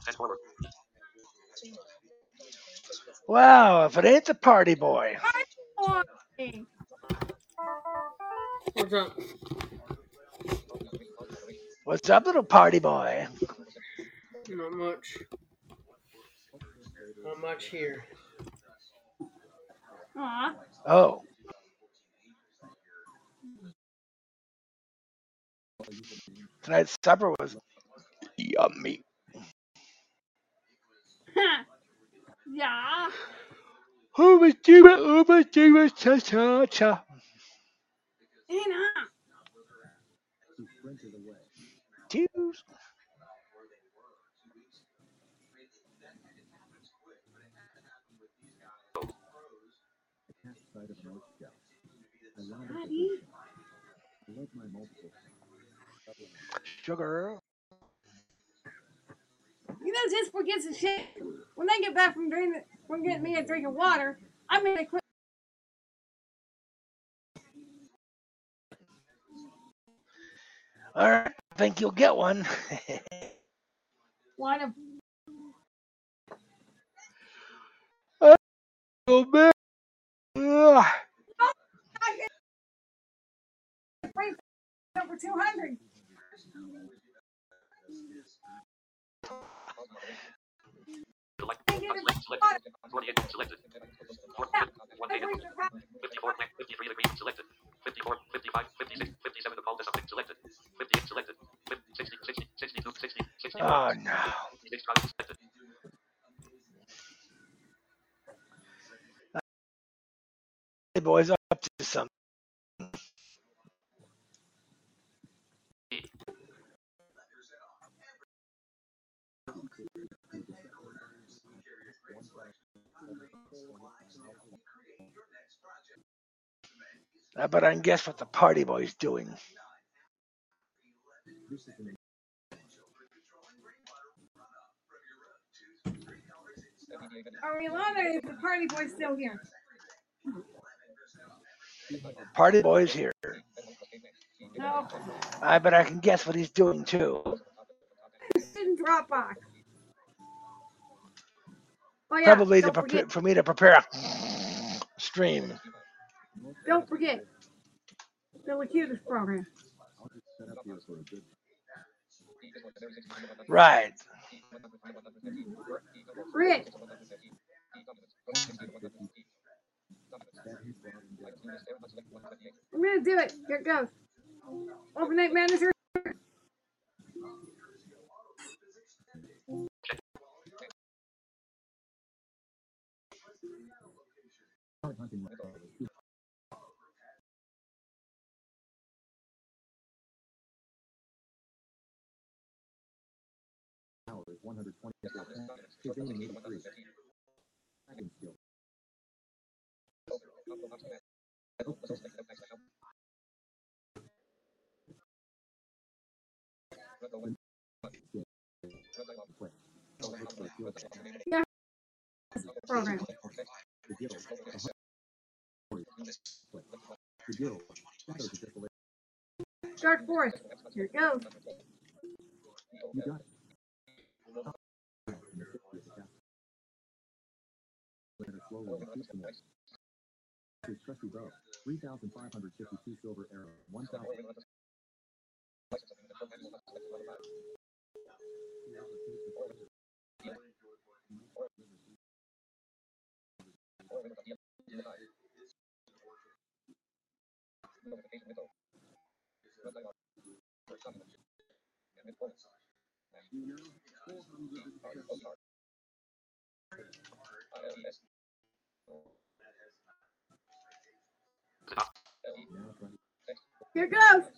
Wow, if it ain't the party boy. Boy. What's up? What's up, little party boy? Not much. Not much here. Aw. Oh, tonight's supper was yummy. Yeah. Uba chuba cha cha cha. Ina. Cheers. Daddy. Sugar. You know, just forget some shit. When they get back from getting me a drink of water, I'm gonna quit. All right, I think you'll get one. Why the Oh man. Ugh. free over 200? Oh no. Hey boys, up to something. But I can guess what the party boy's doing. Orlando is the party boy still here? Party boy's here. No. I bet I can guess what he's doing too. Student Dropbox. Oh yeah. Probably for me to prepare a stream. Don't forget the Locutus program. Right. Rich. I'm gonna do it. Here it goes. Overnight manager. Yeah. Program. Dark Forest. Here it goes. Here it goes.